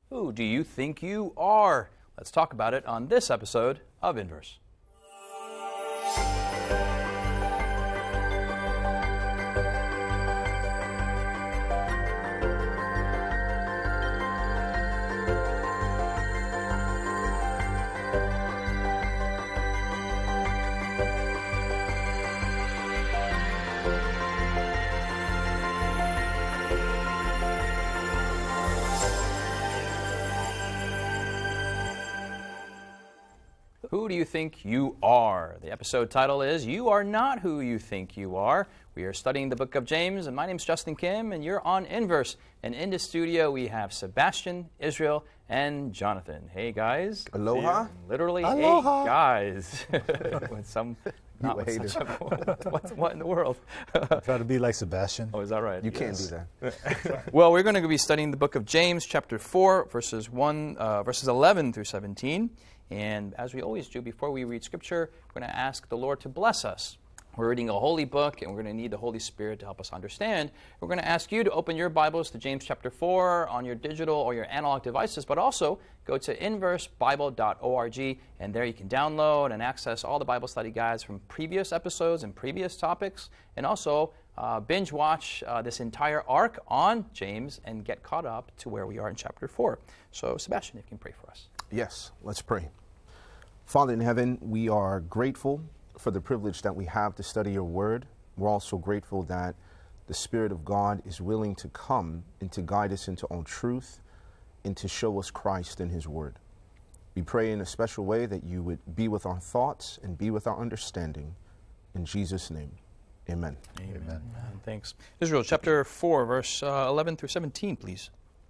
Who do you think you are? Let's talk about it on this episode of Inverse. Who do you think you are? The episode title is You Are Not Who You Think You Are. We are studying the book of James, and my name's Justin Kim, and you're on Inverse. And in the studio, we have Sebastian, Israel, and Jonathan. Hey, guys. Aloha. Literally, Aloha. hey, guys. With some, not with hater. such a, what in the world? Try to be like Sebastian. Oh, is that right? You can't do that. Well, we're going to be studying the book of James, chapter 4, verses 11 through 17. And as we always do, before we read Scripture, we're going to ask the Lord to bless us. We're reading a holy book, and we're going to need the Holy Spirit to help us understand. We're going to ask you to open your Bibles to James chapter 4 on your digital or your analog devices, but also go to inversebible.org, and there you can download and access all the Bible study guides from previous episodes and previous topics, and also binge watch this entire arc on James and get caught up to where we are in chapter 4. So, Sebastian, if you can pray for us. Yes, let's pray. Father in heaven, we are grateful for the privilege that we have to study your word. We're also grateful that the Spirit of God is willing to come and to guide us into all truth and to show us Christ in his word. We pray in a special way that you would be with our thoughts and be with our understanding. In Jesus' name, amen. Amen. Thanks. Israel, chapter 4, verse 11 through 17, please.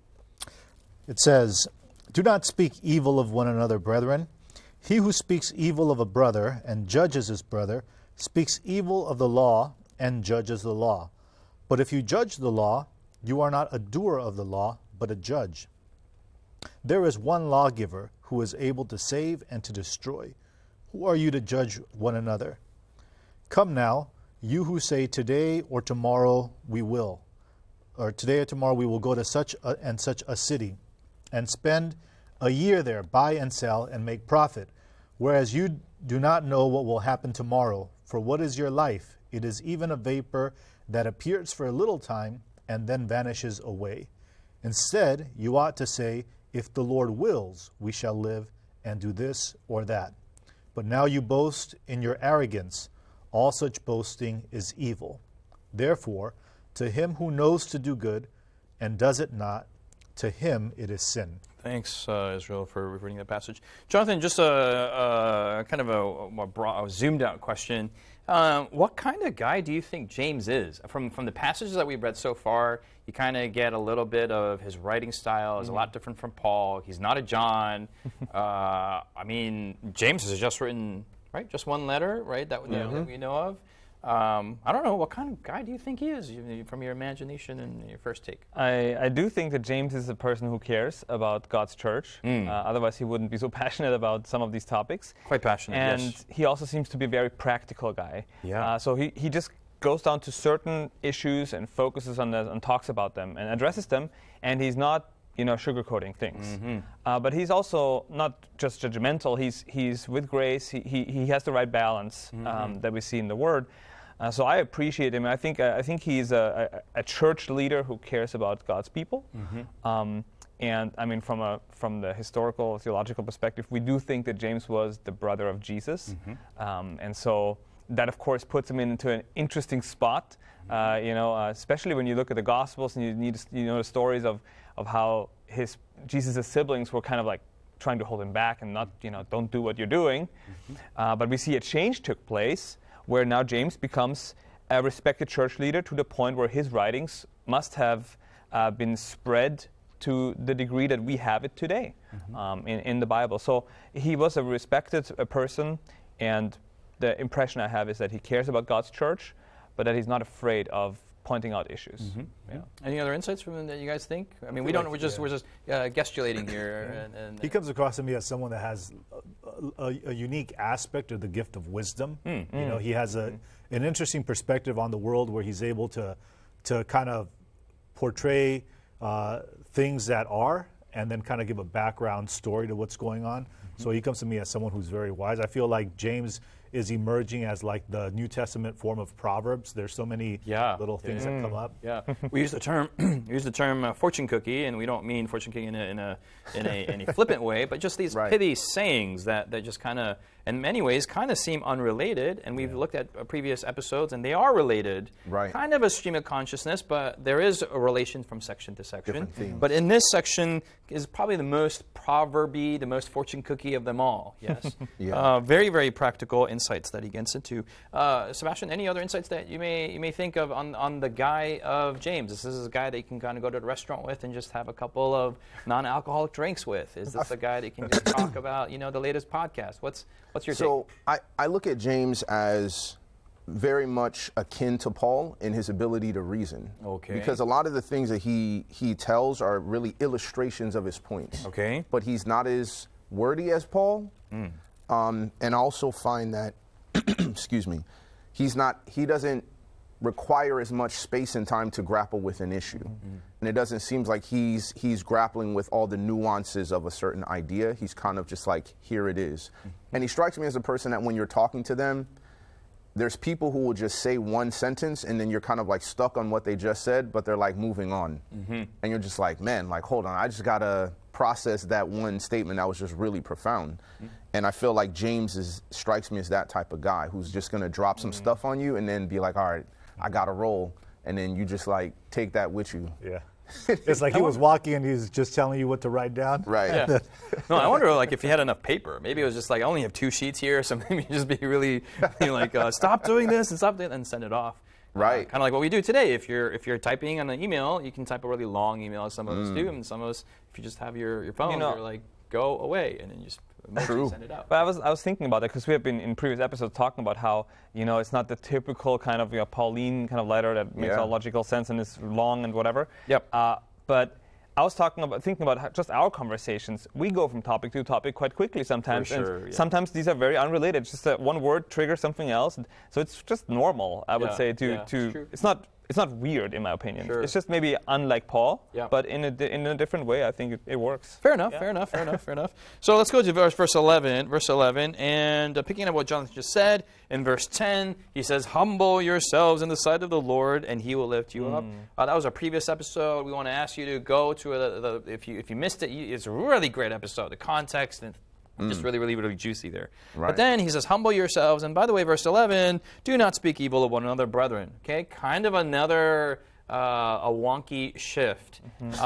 It says, "Do not speak evil of one another, brethren. He who speaks evil of a brother and judges his brother speaks evil of the law and judges the law. But if you judge the law, you are not a doer of the law, but a judge. There is one lawgiver who is able to save and to destroy. Who are you to judge one another? Come now, you who say today or tomorrow we will, or today or tomorrow we will go to such and such a city and spend a year there, buy and sell, and make profit, whereas you do not know what will happen tomorrow. For what is your life? It is even a vapor that appears for a little time and then vanishes away. Instead, you ought to say, if the Lord wills, we shall live and do this or that. But now you boast in your arrogance. All such boasting is evil. Therefore, to him who knows to do good and does it not, to him it is sin." Thanks, Israel, for reading that passage. Jonathan, just a kind of a more broad, zoomed-out question. What kind of guy do you think James is? From the passages that we've read so far, you kind of get a little bit of his writing style is a lot different from Paul. He's not a John. I mean, James has just written, right, just one letter, right, that we know of. I don't know, what kind of guy do you think he is from your imagination and your first take? I do think that James is a person who cares about God's church. Otherwise, he wouldn't be so passionate about some of these topics. Quite passionate, and yes. he also seems to be a very practical guy. Yeah. So he just goes down to certain issues and focuses on them and talks about them and addresses them. And he's not, sugarcoating things. But he's also not just judgmental. He's with grace. He has the right balance that we see in the Word. So I appreciate him. I think he's a church leader who cares about God's people. And I mean, from the historical, theological perspective, we do think that James was the brother of Jesus. And so that, of course, puts him into an interesting spot. Especially when you look at the Gospels and you know the stories of how Jesus' siblings were kind of like trying to hold him back and not, don't do what you're doing. But we see a change took place where now James becomes a respected church leader to the point where his writings must have been spread to the degree that we have it today in the Bible. So he was a respected person, and the impression I have is that he cares about God's church, but that he's not afraid of pointing out issues. Yeah. Any other insights from him that you guys think? I mean, we're just gestulating here. And He comes across to me as someone that has a unique aspect of the gift of wisdom. He has an interesting perspective on the world where he's able to kind of portray things that are and then kind of give a background story to what's going on. So he comes to me as someone who's very wise. I feel like James is emerging as like the New Testament form of Proverbs. There's so many little things that come up. Yeah, we use the term fortune cookie, and we don't mean fortune cookie in a flippant way, but just these pithy sayings that just kind of, in many ways, kind of seem unrelated. And we've looked at previous episodes, and they are related. Right. Kind of a stream of consciousness, but there is a relation from section to section. Different themes. But in this section is probably the most proverby, the most fortune cookie of them all. Yes. Very, very practical insights that he gets into. Sebastian, any other insights that you may think of on the guy of James? This is a guy that you can kind of go to a restaurant with and just have a couple of non-alcoholic drinks with. Is this a guy that you can just talk about, the latest podcast? What's your take? So I look at James as very much akin to Paul in his ability to reason. Okay. Because a lot of the things that he tells are really illustrations of his points. Okay. But he's not as wordy as Paul. And I also find that, excuse me, he doesn't require as much space and time to grapple with an issue. And it doesn't seem like he's grappling with all the nuances of a certain idea. He's kind of just like, here it is. And he strikes me as a person that when you're talking to them, there's people who will just say one sentence and then you're kind of like stuck on what they just said, but they're like moving on. And you're just like, man, like, hold on, I just got to process that one statement that was just really profound. And I feel like James strikes me as that type of guy who's just going to drop some stuff on you and then be like, all right, I got to roll. And then you just like take that with you. Yeah. It's like he was walking and he was just telling you what to write down. Right. Yeah. No, I wonder like if he had enough paper. Maybe it was just like, I only have 2 sheets here, so maybe just be really like, stop doing this and stop doing that and send it off. Right. Kind of like what we do today. If you're typing on an email, you can type a really long email, as some of us do, and some of us, if you just have your phone, you're like, go away, and then you just send it out. But I was thinking about that because we have been in previous episodes talking about how it's not the typical kind of Pauline kind of letter that makes all logical sense and is long and whatever. Yep. But I was thinking about just our conversations. We go from topic to topic quite quickly sometimes. For sure, and sometimes these are very unrelated. Just that one word triggers something else. So it's just normal, I would say, to it's not weird in my opinion. Sure. It's just maybe unlike Paul, Yeah. but in a different way. I think it works. Fair enough. So let's go to verse 11. And picking up what Jonathan just said, in verse 10, he says, humble yourselves in the sight of the Lord, and he will lift you up. That was our previous episode. We want to ask you to go to if you missed it, it's a really great episode. The context and just really, really, really juicy there. Right. But then he says, humble yourselves. And by the way, verse 11, do not speak evil of one another, brethren. Okay, kind of another a wonky shift.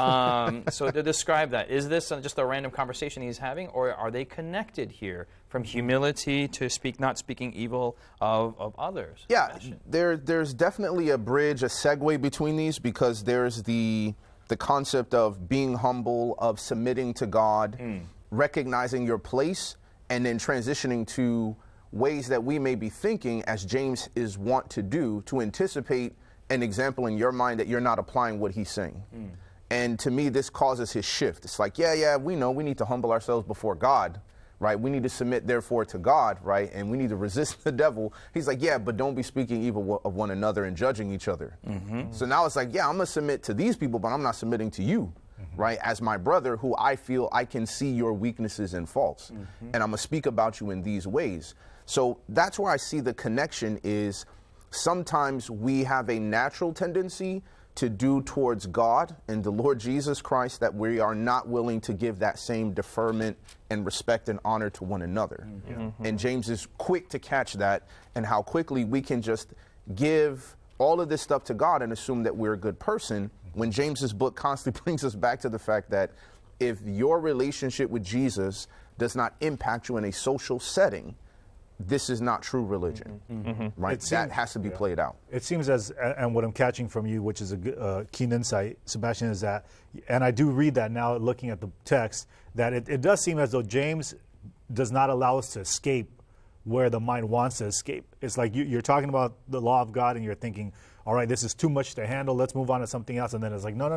So to describe that, is this just a random conversation he's having, or are they connected here from humility to not speaking evil of others? Yeah, there's definitely a bridge, a segue between these, because there's the concept of being humble, of submitting to God, recognizing your place, and then transitioning to ways that we may be thinking, as James is wont to do, to anticipate an example in your mind that you're not applying what he's saying. And to me, this causes his shift. It's like, we know we need to humble ourselves before God, right? We need to submit, therefore, to God, right? And we need to resist the devil. He's like, but don't be speaking evil of one another and judging each other. So now it's like, I'm going to submit to these people, but I'm not submitting to you, right? As my brother, who I feel I can see your weaknesses and faults. And I'm going to speak about you in these ways. So that's where I see the connection is sometimes we have a natural tendency to do towards God and the Lord Jesus Christ that we are not willing to give that same deferment and respect and honor to one another. And James is quick to catch that, and how quickly we can just give all of this stuff to God and assume that we're a good person, when James's book constantly brings us back to the fact that if your relationship with Jesus does not impact you in a social setting, this is not true religion, right? That has to be played out. It seems and what I'm catching from you, which is a keen insight, Sebastian, is that, and I do read that now looking at the text, that it does seem as though James does not allow us to escape where the mind wants to escape. It's like you're talking about the law of God and you're thinking, all right, this is too much to handle, let's move on to something else. And then it's like, no,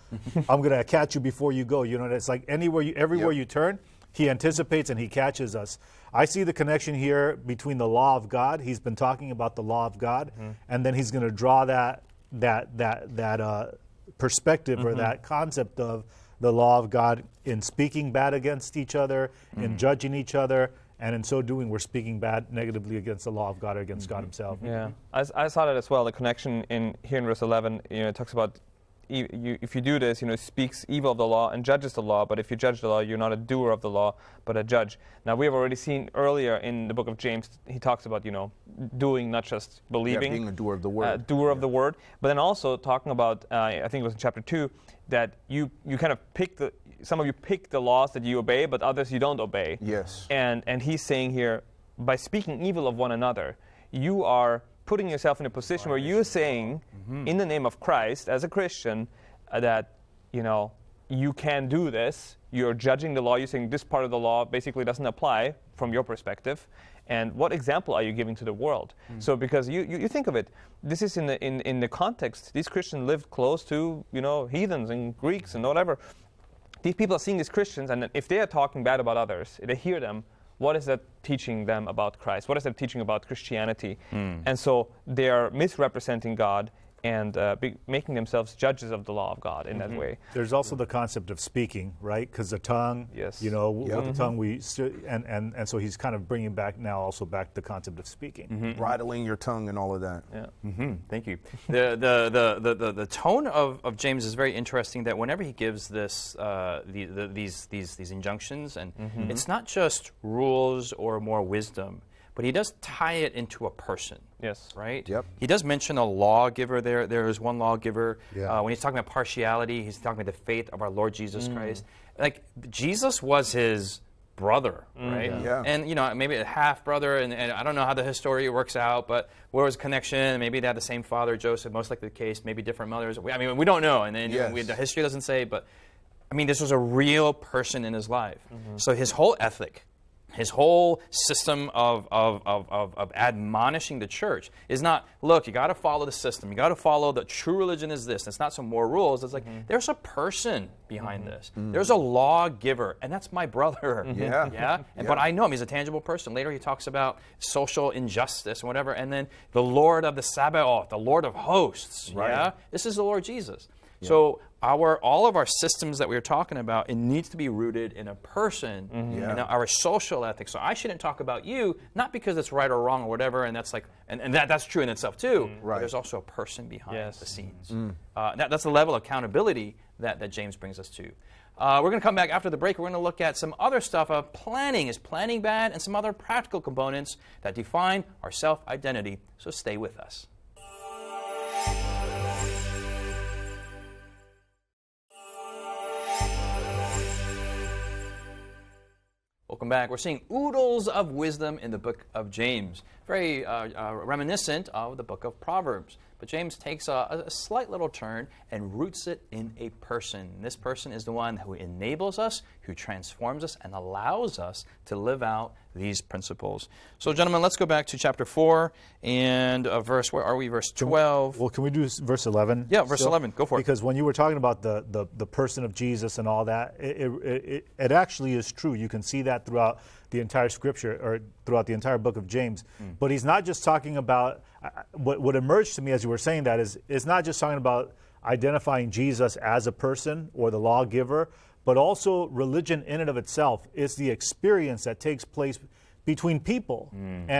I'm going to catch you before you go. It's like everywhere you turn, he anticipates and he catches us. I see the connection here between the law of God. He's been talking about the law of God, and then he's going to draw that perspective or that concept of the law of God in speaking bad against each other, in judging each other, and in so doing, we're speaking bad negatively against the law of God or against God himself. Yeah, I saw that as well. The connection here in verse 11, it talks about if you do this, it speaks evil of the law and judges the law. But if you judge the law, you're not a doer of the law, but a judge. Now, we have already seen earlier in the book of James, he talks about, doing, not just believing. Yeah, being a doer of the word. Doer of the word. But then also talking about, I think it was in chapter 2, that you kind of some of you pick the laws that you obey, but others you don't obey. Yes. And he's saying here, by speaking evil of one another, you are putting yourself in a position where you're saying, in the name of Christ, as a Christian, that, you can do this. You're judging the law. You're saying this part of the law basically doesn't apply from your perspective. And what example are you giving to the world? So because you think of it, this is in the context. These Christians lived close to, heathens and Greeks and whatever. These people are seeing these Christians, and if they are talking bad about others, they hear them. What is that teaching them about Christ? What is that teaching about Christianity? And so they are misrepresenting God and making themselves judges of the law of God in that way. There's also the concept of speaking, right? Because the tongue, Yes. with the tongue and so he's kind of bringing back now also back the concept of speaking. Bridling your tongue and all of that. Yeah. Thank you. The tone of James is very interesting. That whenever he gives this these injunctions, and it's not just rules or more wisdom, but he does tie it into a person. Yes. Right? Yep. He does mention a lawgiver there. There is one lawgiver. Yeah. When he's talking about partiality, he's talking about the faith of our Lord Jesus Christ. Like, Jesus was his brother, right? Yeah. And, maybe a half-brother, and I don't know how the history works out, but where was connection? Maybe they had the same father, Joseph, most likely the case, maybe different mothers. We don't know, and then Yes. the history doesn't say, but, this was a real person in his life. So his whole ethic, his whole system of admonishing the church is not, look, you got to follow the system. You got to follow the true religion is this. It's not some more rules. It's like, there's a person behind this. There's a lawgiver, and that's my brother. Yeah. Yeah? But I know him. He's a tangible person. Later he talks about social injustice and whatever, and then the Lord of the Sabaoth, the Lord of hosts. Right. Yeah? This is the Lord Jesus. So all of our systems that we were talking about, it needs to be rooted in a person, and our social ethics. So I shouldn't talk about you, not because it's right or wrong or whatever, and that's like, and that's true in itself too. But there's also a person behind the scenes. That's the level of accountability that James brings us to. We're going to come back after the break. We're going to look at some other stuff of planning. Is planning bad? And some other practical components that define our self-identity. So stay with us. Welcome back. We're seeing oodles of wisdom in the book of James. Very reminiscent of the book of Proverbs. But James takes a slight little turn and roots it in a person. And this person is the one who enables us, who transforms us, and allows us to live out these principles. So, gentlemen, let's go back to chapter 4 and where are we? Verse 12. Well, can we do verse 11? Yeah, verse 11. Go for it. Because when you were talking about the person of Jesus and all that, it actually is true. You can see that throughout the entire scripture, or throughout the entire book of James. But he's not just talking about, what emerged to me as you were saying that is not just talking about identifying Jesus as a person or the lawgiver, but also religion in and of itself is the experience that takes place between people.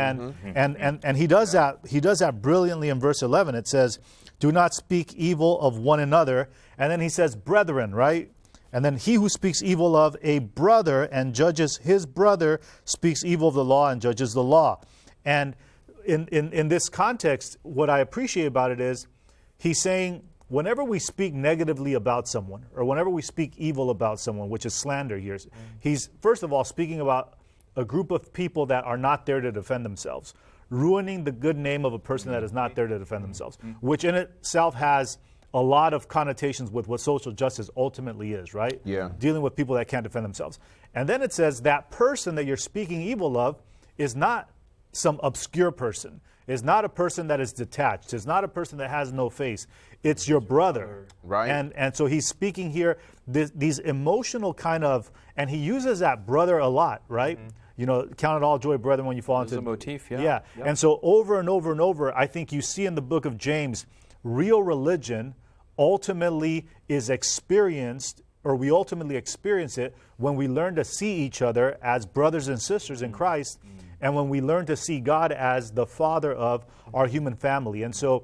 And he does that brilliantly in verse 11. It says, do not speak evil of one another. And then he says, brethren, right? And then he who speaks evil of a brother and judges his brother speaks evil of the law and judges the law. And in this context, what I appreciate about it is he's saying whenever we speak negatively about someone or whenever we speak evil about someone, which is slander here, he's first of all speaking about a group of people that are not there to defend themselves, ruining the good name of a person that is not there to defend themselves, which in itself has a lot of connotations with what social justice ultimately is, right? Yeah. Dealing with people that can't defend themselves. And then it says that person that you're speaking evil of is not some obscure person, is not a person that is detached, is not a person that has no face. It's your brother. Right. And so he's speaking here, these emotional kind of, and he uses that brother a lot, right? Count it all joy, brethren, when you fall into a motif, yeah. Yeah. Yep. And so over and over and over, I think you see in the book of James, real religion ultimately is experienced or we ultimately experience it when we learn to see each other as brothers and sisters in Christ, and when we learn to see God as the Father of our human family. And so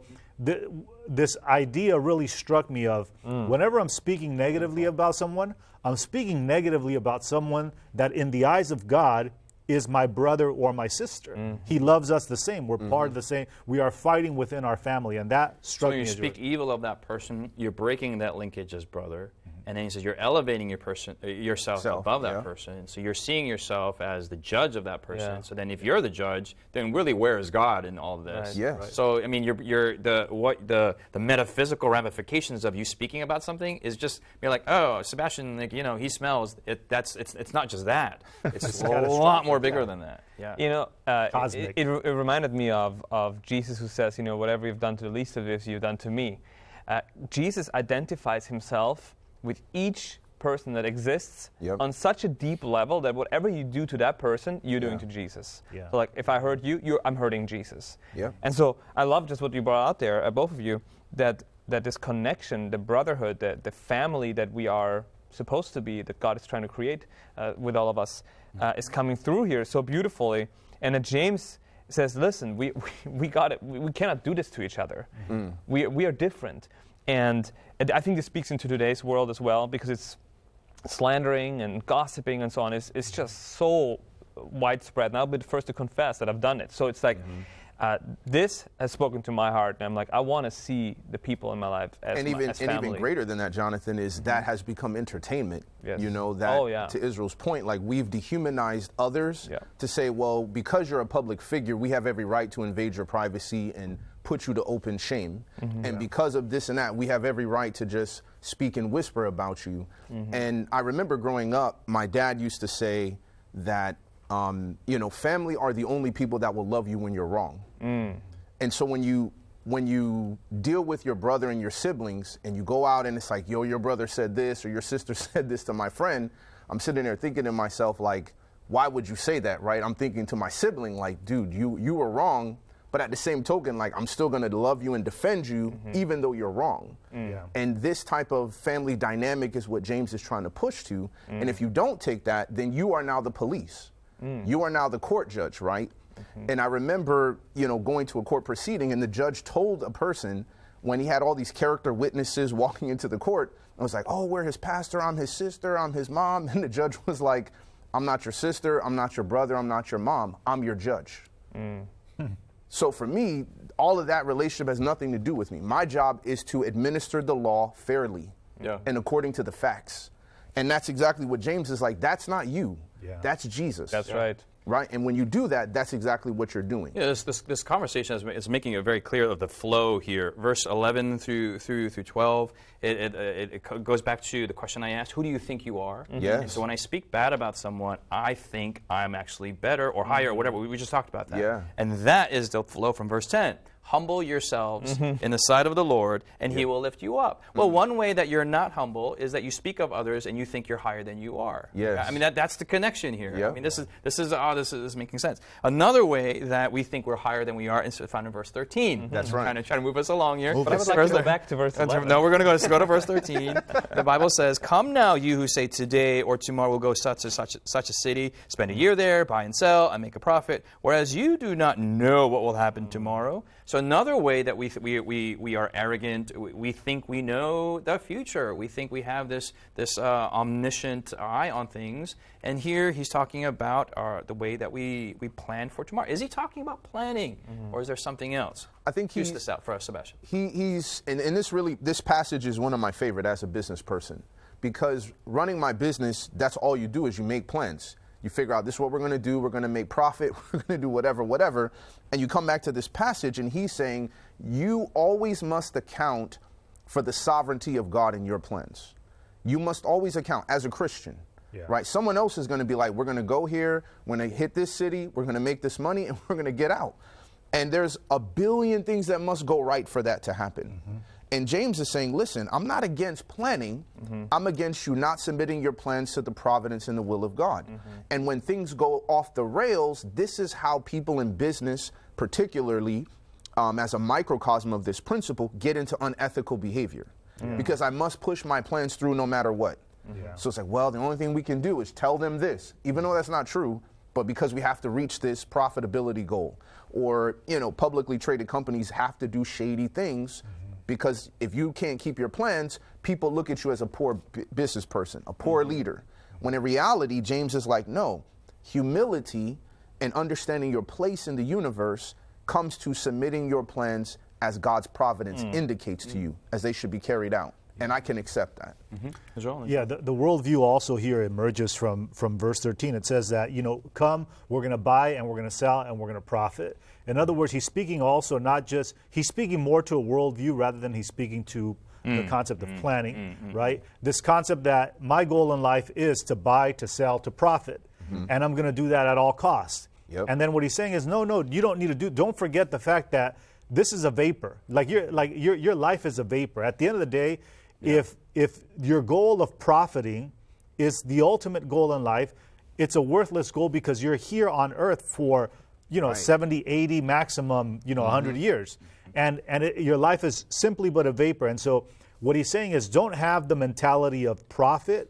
this idea really struck me of whenever I'm speaking negatively about someone, I'm speaking negatively about someone that in the eyes of God is my brother or my sister. He loves us the same. We're part of the same. We are fighting within our family, and that struck So me. when you speak evil of that person, you're breaking that linkage as brother. And then he says you're elevating yourself above that person. So you're seeing yourself as the judge of that person. Yeah. So then if you're the judge, then really where is God in all of this? Right. Yes. Right. So I mean, the metaphysical ramifications of you speaking about something is just you're like, oh, Sebastian, like, he smells. It's not just that. It's a lot more bigger than that. Yeah. Cosmic. It reminded me of Jesus, who says, whatever you've done to the least of this, you've done to me. Jesus identifies himself with each person that exists on such a deep level that whatever you do to that person, you're doing to Jesus. Yeah. So like, if I hurt you, I'm hurting Jesus. Yeah. And so I love just what you brought out there, both of you, that this connection, the brotherhood, the family that we are supposed to be, that God is trying to create with all of us, is coming through here so beautifully. And that James says, listen, we got it. We cannot do this to each other. We are different. And I think this speaks into today's world as well, because it's slandering and gossiping and so on is just so widespread. And I'll be the first to confess that I've done it. So it's like, this has spoken to my heart, and I'm like, I want to see the people in my life as and as family. even greater than that, Jonathan, is that has become entertainment. Yes. To Israel's point, like we've dehumanized others to say, well, because you're a public figure, we have every right to invade your privacy and put you to open shame. And because of this and that, we have every right to just speak and whisper about you. And I remember growing up, my dad used to say that, family are the only people that will love you when you're wrong. And so when you deal with your brother and your siblings and you go out and it's like, yo, your brother said this or your sister said this to my friend, I'm sitting there thinking to myself, like, why would you say that, right? I'm thinking to my sibling, like, dude, you were wrong. But at the same token, like, I'm still going to love you and defend you even though you're wrong. And this type of family dynamic is what James is trying to push to. And if you don't take that, then you are now the police. You are now the court judge, right? And I remember, going to a court proceeding, and the judge told a person when he had all these character witnesses walking into the court, I was like, oh, we're his pastor, I'm his sister, I'm his mom. And the judge was like, I'm not your sister, I'm not your brother, I'm not your mom, I'm your judge. So for me, all of that relationship has nothing to do with me. My job is to administer the law fairly and according to the facts. And that's exactly what James is like. That's not you. That's Jesus. That's right. Right? And when you do that, that's exactly what you're doing. Yeah, this conversation is making it very clear of the flow here. Verse 11 through 12, it goes back to the question I asked, who do you think you are? Yes. And so when I speak bad about someone, I think I'm actually better or higher or whatever. We just talked about that. Yeah. And that is the flow from verse 10. Humble yourselves in the sight of the Lord, and He will lift you up. Well, one way that you're not humble is that you speak of others and you think you're higher than you are. Yes. I mean, that's the connection here. Yep. I mean, this is making sense. Another way that we think we're higher than we are is found in verse 13. That's right. Trying to move us along here. But I would like to go back to verse 11. No, we're going to go to verse 13. The Bible says, "Come now, you who say today or tomorrow we'll go such a city, spend a year there, buy and sell, and make a profit, whereas you do not know what will happen tomorrow." So another way that we are arrogant, we think we know the future. We think we have this omniscient eye on things. And here he's talking about the way that we plan for tomorrow. Is he talking about planning, or is there something else? I think Use this out for us, Sebastian. He's and this passage is one of my favorite as a business person, because running my business, that's all you do is you make plans. You figure out this is what we're going to do. We're going to make profit. We're going to do whatever. And you come back to this passage and he's saying, you always must account for the sovereignty of God in your plans. You must always account as a Christian, right? Someone else is going to be like, we're going to go here. We're going to hit this city. We're going to make this money and we're going to get out. And there's a billion things that must go right for that to happen. And James is saying, listen, I'm not against planning. I'm against you not submitting your plans to the providence and the will of God. And when things go off the rails, this is how people in business, particularly as a microcosm of this principle, get into unethical behavior. Because I must push my plans through no matter what. So it's like, well, the only thing we can do is tell them this, even though that's not true, but because we have to reach this profitability goal. Or, publicly traded companies have to do shady things because if you can't keep your plans, people look at you as a poor business person, a poor leader. When in reality, James is like, no, humility and understanding your place in the universe comes to submitting your plans as God's providence indicates to you as they should be carried out. And I can accept that. Yeah, the worldview also here emerges from verse 13. It says that, come, we're going to buy and we're going to sell and we're going to profit. In other words, he's speaking also he's speaking more to a worldview rather than he's speaking to the concept of planning, right? This concept that my goal in life is to buy, to sell, to profit. And I'm going to do that at all costs. Yep. And then what he's saying is, no, you don't need to don't forget the fact that this is a vapor. Your life is a vapor. At the end of the day, if your goal of profiting is the ultimate goal in life, it's a worthless goal because you're here on earth for 70, 80, maximum 100 years. And your life is simply but a vapor. And so what he's saying is don't have the mentality of profit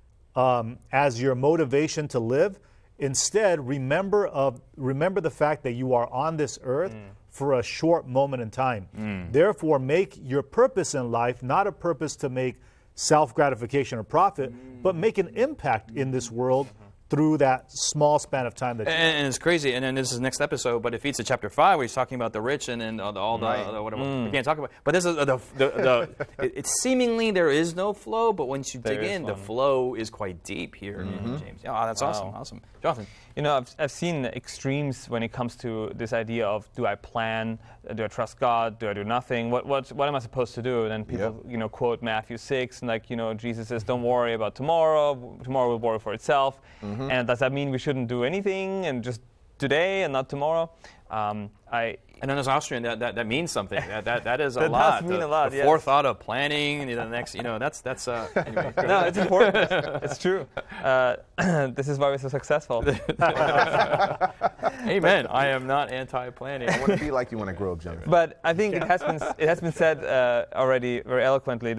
as your motivation to live. Instead, remember the fact that you are on this earth for a short moment in time. Therefore, make your purpose in life not a purpose to make self-gratification or profit, but make an impact in this world through that small span of time. And it's crazy. And then this is the next episode, but it feeds to chapter 5 where he's talking about the rich and all the whatever. We can't talk about. But this is it's seemingly there is no flow, but once you dig in, the flow is quite deep here in James. Oh, that's awesome. Jonathan. I've seen extremes when it comes to this idea of do I plan, do I trust God, do I do nothing? What am I supposed to do? And then people quote Matthew 6 and Jesus says, don't worry about tomorrow. Tomorrow will worry for itself. And does that mean we shouldn't do anything and just today and not tomorrow? And then as Austrian, that means something. That is a that lot. Does mean a lot. The forethought of planning, the next, that's anyway. No, it's important. It's true. This is why we're so successful. Amen. I am not anti-planning. I want to be like you when I grow up, Jonathan. But I think it has been said already very eloquently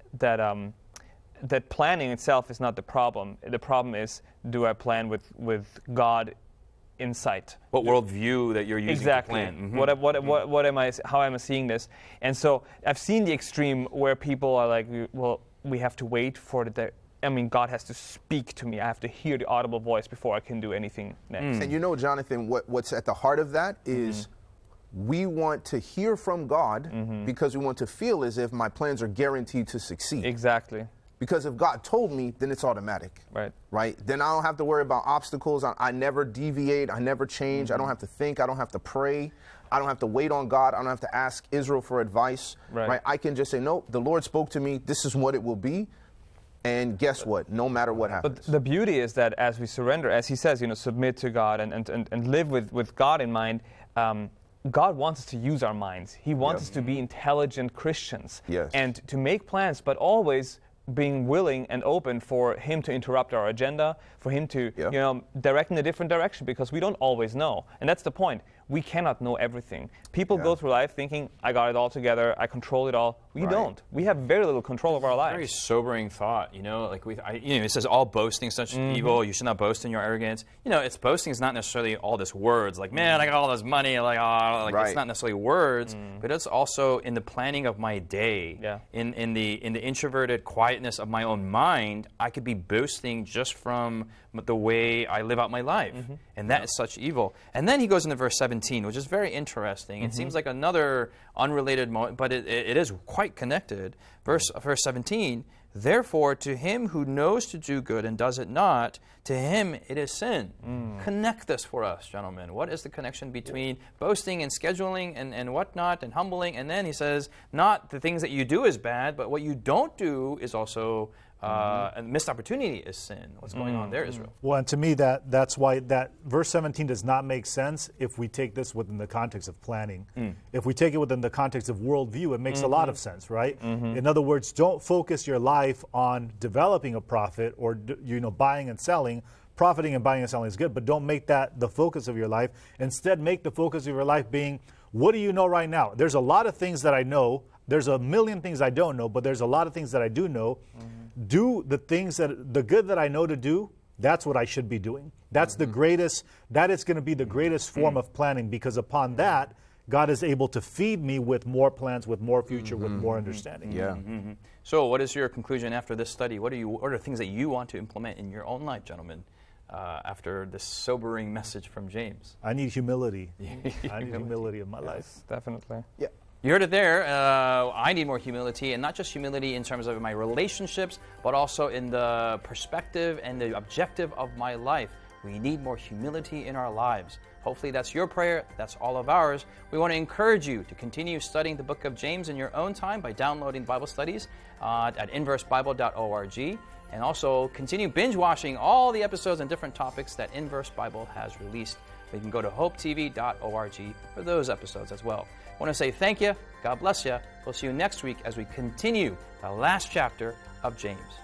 that planning itself is not the problem. The problem is, do I plan with God in sight? What worldview that you're using to plan? What am I? How am I seeing this? And so I've seen the extreme where people are like, well, we have to wait for God has to speak to me. I have to hear the audible voice before I can do anything next. And Jonathan, what's at the heart of that is we want to hear from God because we want to feel as if my plans are guaranteed to succeed. Exactly. Because if God told me, then it's automatic. Right? Then I don't have to worry about obstacles. I never deviate. I never change. I don't have to think. I don't have to pray. I don't have to wait on God. I don't have to ask Israel for advice. Right? I can just say, no, the Lord spoke to me. This is what it will be. And guess what? No matter what happens. But the beauty is that as we surrender, as he says, submit to God and live with God in mind, God wants us to use our minds. He wants us to be intelligent Christians. And to make plans, but always being willing and open for him to interrupt our agenda, for him to direct in a different direction, because we don't always know. And that's the point. We cannot know everything. People go through life thinking, I got it all together, I control it all. We don't. We have very little control of our lives. Very sobering thought, it says all boasting is such evil, you should not boast in your arrogance. It's boasting is not necessarily all this words, like, man, I got all this money, it's not necessarily words, but it's also in the planning of my day, in the introverted quietness of my own mind. I could be boasting just from the way I live out my life, and that is such evil. And then he goes into verse 17, which is very interesting. It seems like another unrelated moment, but it is quite connected. Verse 17, therefore to him who knows to do good and does it not, to him it is sin. Connect this for us, gentlemen. What is the connection between boasting and scheduling and whatnot and humbling? And then he says, not the things that you do is bad, but what you don't do is also a missed opportunity is sin. What's going on there, Israel? Well, and to me, that's why that verse 17 does not make sense if we take this within the context of planning. If we take it within the context of worldview, it makes a lot of sense, right? In other words, don't focus your life on developing a profit or buying and selling. Profiting and buying and selling is good, but don't make that the focus of your life. Instead, make the focus of your life being, what do you know right now? There's a lot of things that I know there's a million things I don't know, but there's a lot of things that I do know. Do the things the good that I know to do, that's what I should be doing. That's the greatest, that is going to be the greatest form of planning, because upon that, God is able to feed me with more plans, with more future, with more understanding. Yeah. So what is your conclusion after this study? What are things that you want to implement in your own life, gentlemen, after this sobering message from James? I need humility. I need humility in my life. Definitely. Yeah. You heard it there. I need more humility, and not just humility in terms of my relationships, but also in the perspective and the objective of my life. We need more humility in our lives. Hopefully that's your prayer. That's all of ours. We want to encourage you to continue studying the book of James in your own time by downloading Bible studies at inversebible.org, and also continue binge watching all the episodes and different topics that Inverse Bible has released. You can go to hopetv.org for those episodes as well. I want to say thank you. God bless you. We'll see you next week as we continue the last chapter of James.